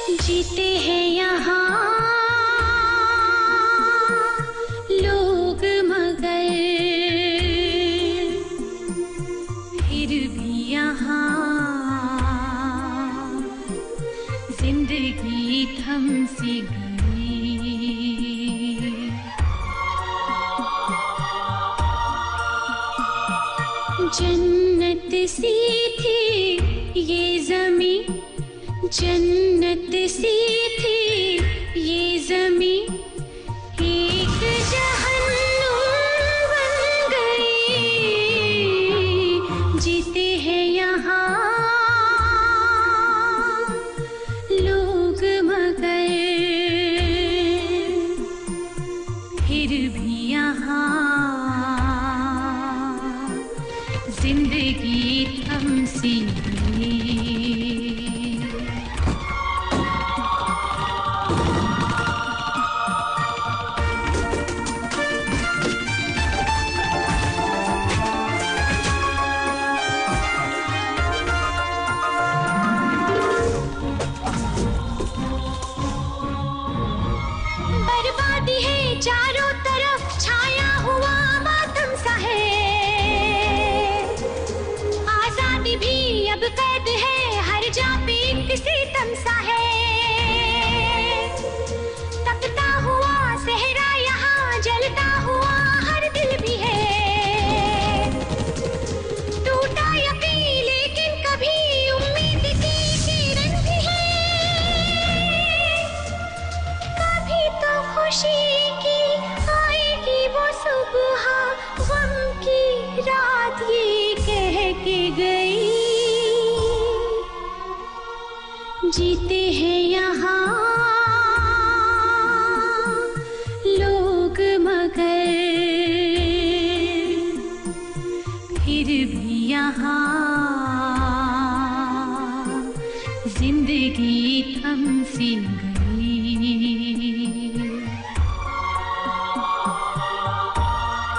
जीते हैं यहाँ लोग मगर फिर भी यहाँ जिंदगी थम सी गई। जन्नत सी थी ये ज़मीं, जन्नत सी थी ये ज़मीं, एक जहन्नुम बन गई। जीते हैं यहाँ लोग मगर फिर भी यहाँ जिंदगी थम सी गई। बर्बादी है चारों तरफ, छाया हुआ मातम सा है। आजादी भी अब कैद है, हर जा पे एक सितम सा है। तपता हुआ सहरा यहाँ, जलता हुआ हर दिल भी है। टूटा यकीन लेकिन कभी उम्मीद की किरण भी है। कभी तो खुशी की आएगी वो सुबह, गम की रात ये कह के गई। जीते हैं यहाँ लोग मगर फिर भी यहाँ जिंदगी थम सी गई।